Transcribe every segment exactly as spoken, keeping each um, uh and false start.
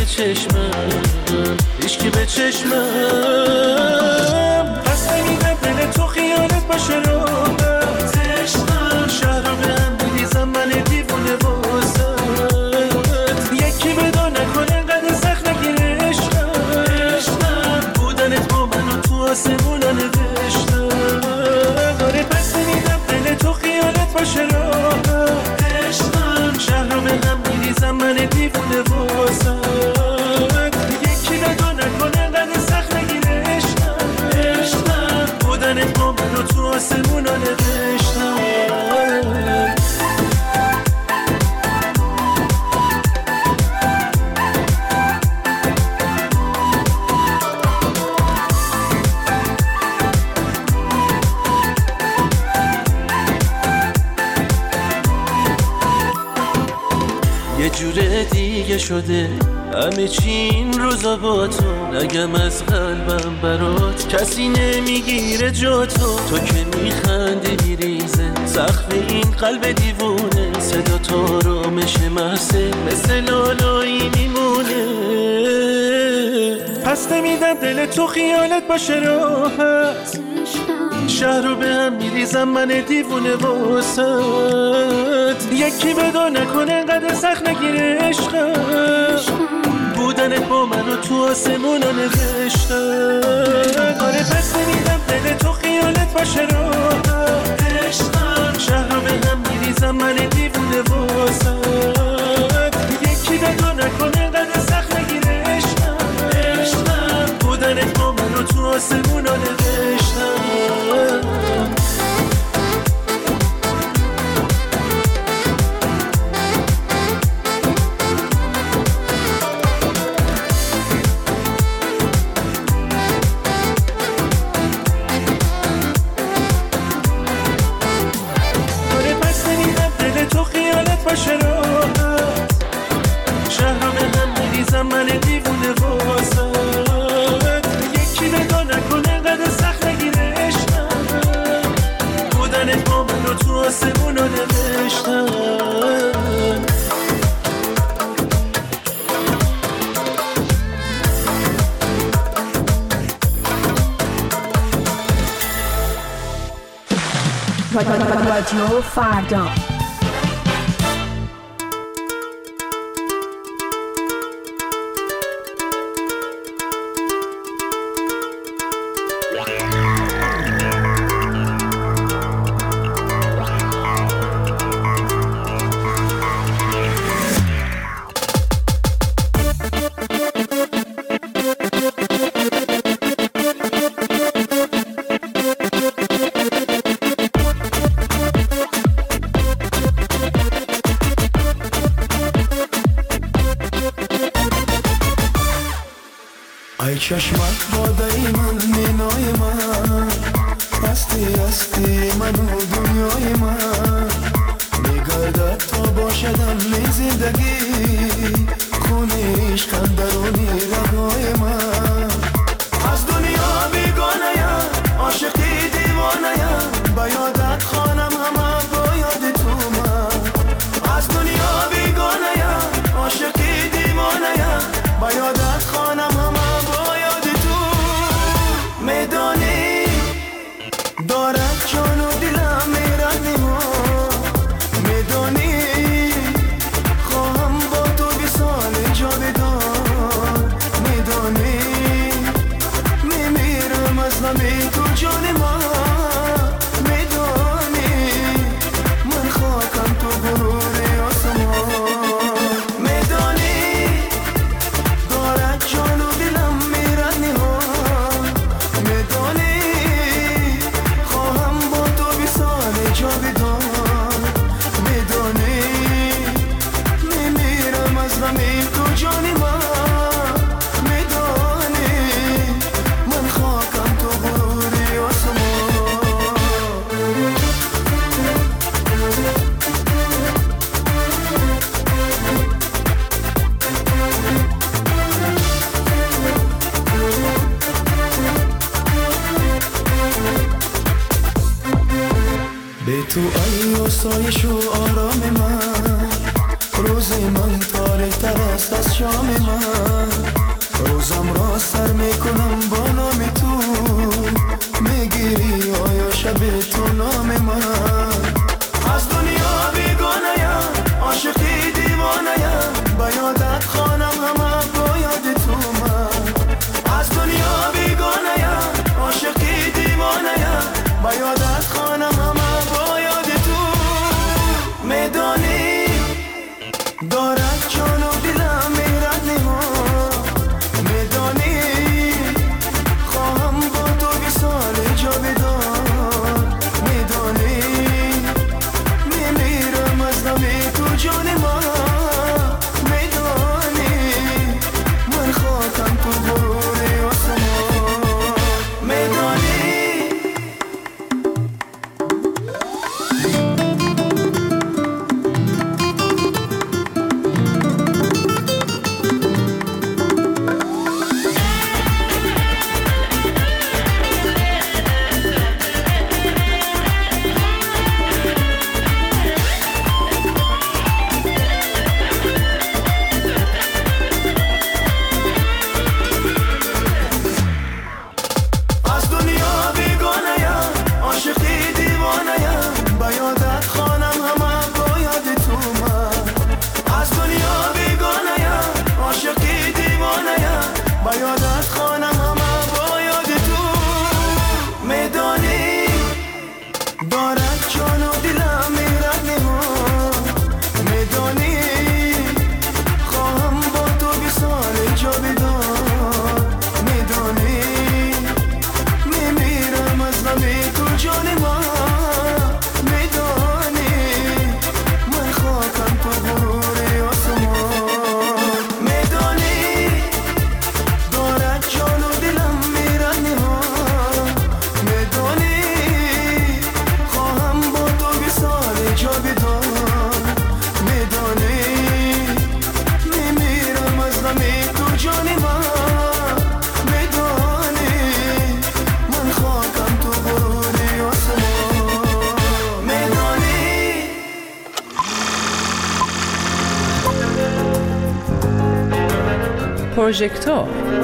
چشمم هیچکی به چشمم پس نمیدم دل تو خیالت باشه راحت عشقم شهر رو به هم میریزم من دیوونه واسد یکی بدان نکنه انقدر سخت نگیره عشقم عشقم بودنت با من و تو آسمونا نوشتم آره پس نمیدم دل تو خیالت باشه راحت عشقم شهر رو به هم میریزم من دیوونه واسد یکی بدان نکنه انقدر سخت نگیره عشقم عشقم بودنت با من و تو آسمونا نوشتم یه جوره دیگه شده همه چی این روزا با تو نگم از قلبم برات کسی نمیگیره جا تو تو که میخندی میریزه سقف این قلب دیوونه صدا تو رامش محسه مثل لالایی میمونه پس نمیدم دل تو خیالت باشه راحت شهر رو به هم میریزم من دیوونه واسد یکی بدان نکنه انقدر سخت نگیره عشقم بودنت با من و تو آسمونا نوشتم آره پس نمیدم دل تو خیالت باشه راحت عشقم شهر رو به هم میریزم من دیوونه واسد یکی بدان نکنه انقدر سخت نگیره عشقم عشقم بودنت با من و تو آسمونا نوشتم باشه راحت شهر رو به هم میریزم من دیوونه واسد یکی نگاه نکنه انقدر سخت نگیره عشقم بودنت با من و تو آسمونا نوشتم رادیو فردا چشمت بادای من مینای من هستی هستی من و دنیای من میگردد تا باشدم می زندگی خونه عشق اندرونی رگای من از دنیا بیگانه‌ام عاشقی دیوانه‌ام با یادت خانم همه با یاد تو من از دنیا بیگانه‌ام عاشقی دیوانه‌ام با یادت خانم همه میدانی دارد جان و دلم میرنی ما میدانی خواهم با تو بی سال جاودان میدانی میمیرم از غمی تو جان ما میدانی من خاکم تو غرور آسمان میدانی دارد جان و دلم میرنی ها تو ای و سایش و آرام من روزی من تاریک تر است از شام من روزم را سر میکنم با نام تو میگیری آیا شب تو نام من از دنیا بیگانه‌ام عاشقی دیوانه‌ام با یادت خوانم همه با یاد تو من از دنیا بیگانه‌ام عاشقی دیوانه‌ام با یادت خوانم همه با یاد تو میدانی دارد جان و دلم میرد نها میدانی خواهم با تو بی سال جاودان میدانی میمیرم از نام تو جان من میدانی من خاکم تو غرور آسمان میدانی پروژکتور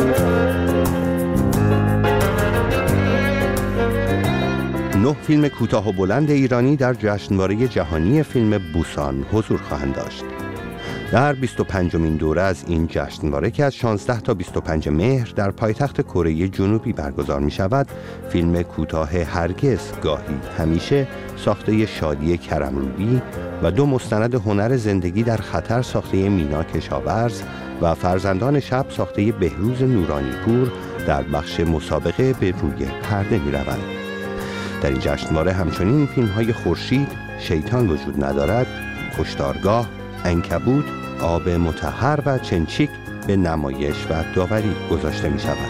نه فیلم کوتاه و بلند ایرانی در جشنواره جهانی فیلم بوسان حضور خواهند داشت. در بیست و پنجمین دوره از این جشنواره که از شانزده تا بیست و پنج مهر در پایتخت کره جنوبی برگزار می شود، فیلم کوتاه هرگز گاهی همیشه ساخته شادی کرمروبی و دو مستند هنر زندگی در خطر ساخته مینا کشاورز و فرزندان شب ساخته بهروز نورانی پور در بخش مسابقه به روی پرده می روند. در این جشنواره همچنین فیلم‌های خورشید، شیطان وجود ندارد، کشتارگاه، عنکبوت، آب مطهر و چنچیک به نمایش و داوری گذاشته می شود.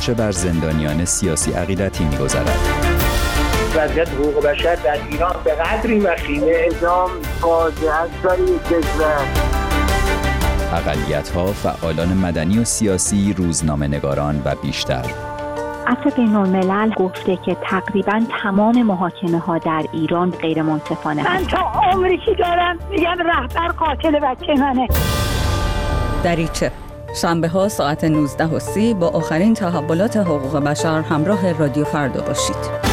چه بر زندانیان سیاسی عقیدتی می‌گذرد. وضعیت حقوق بشر در ایران به قدری وخیمه، اعدام فاجعه است برای کشور. اقلیت‌ها، فعالان مدنی و سیاسی، روزنامه‌نگاران و بیشتر. عفو بین‌الملل گفته که تقریباً تمام محاکمه ها در ایران غیر منصفانه من تا عمری که دارم میگم رهبر قاتل بچه منه. دریچه شنبه ها ساعت نوزده و سی با آخرین تحولات حقوق بشر همراه رادیو فردا باشید.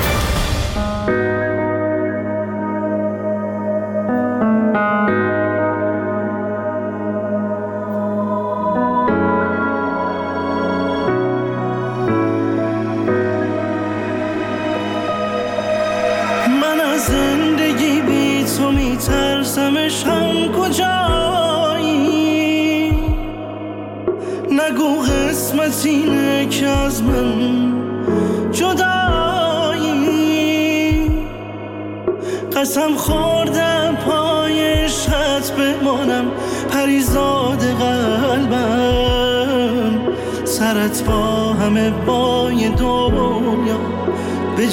زندگی بی تو میترسمش هم کجایی نگو قسمت اینه که از من جدایی قسم خوردم پای عشقت بمانم پریزاد قلبم سرت با همه بای دنیا به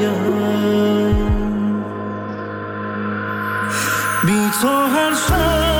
جنگم بی تو هر شب